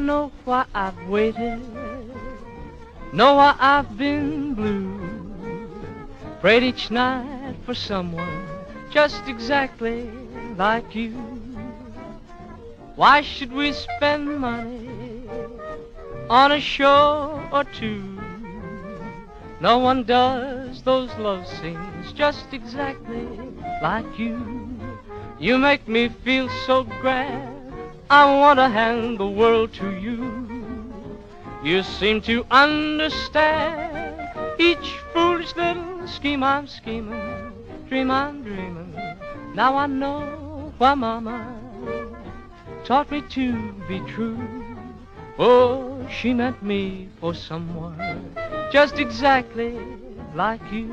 know why I've waited, know why I've been blue. Prayed each night for someone just exactly like you. Why should we spend money on a show or two? No one does those love scenes just exactly like you. You make me feel so grand, I want to hand the world to you. You seem to understand each foolish little scheme I'm scheming, dream I'm dreaming. Now I know why Mama taught me to be true. Oh, she meant me for someone just exactly like you.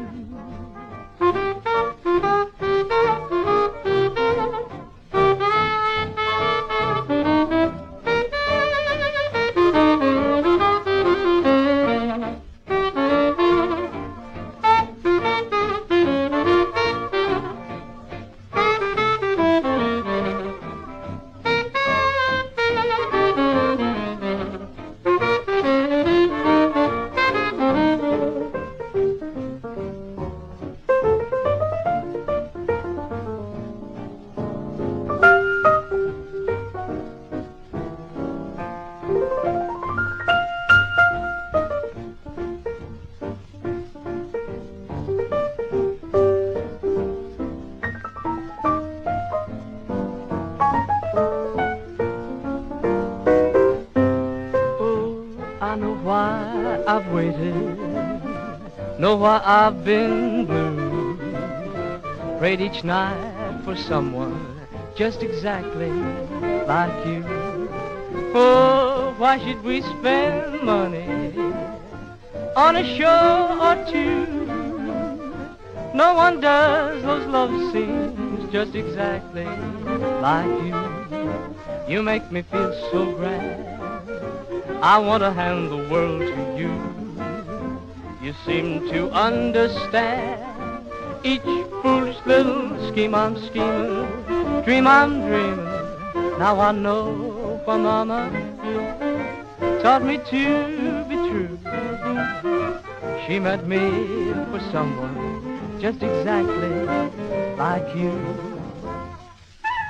I know why I've waited, know why I've been blue. Prayed each night for someone just exactly like you. Oh, why should we spend money on a show or two? No one does those love scenes just exactly like you. You make me feel so grand, I want to hand the world to you. You seem to understand each foolish little scheme I'm scheming, dream I'm dreaming. Now I know why Mama taught me to be true. She meant me for someone just exactly like you.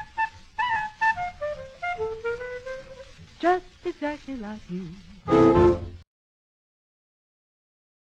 Just exactly like you.